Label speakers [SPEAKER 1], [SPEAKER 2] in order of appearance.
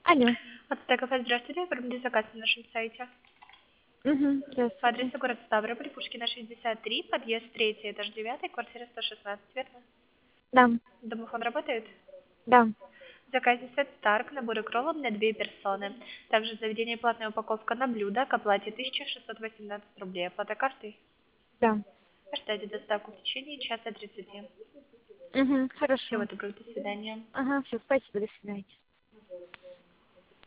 [SPEAKER 1] Алло.
[SPEAKER 2] Ацтек кафе, здравствуйте. Оформили заказ на нашем сайте.
[SPEAKER 1] Угу,
[SPEAKER 2] По
[SPEAKER 1] здравствуйте.
[SPEAKER 2] адресу город Ставрополь, Пушкина, 63, подъезд 3, этаж 9, квартира 116, верно?
[SPEAKER 1] Да,
[SPEAKER 2] Домофон работает?
[SPEAKER 1] да.
[SPEAKER 2] В заказе сет Старк, наборы кроллов на 2 персоны. Также заведение платная упаковка на блюдо к оплате 1618 рублей. Оплата картой.
[SPEAKER 1] Да.
[SPEAKER 2] Ожидайте доставку в течение часа 30.
[SPEAKER 1] Угу,
[SPEAKER 2] Всего
[SPEAKER 1] хорошо.
[SPEAKER 2] доброго, до свидания.
[SPEAKER 1] Ага, все, спасибо, до свидания.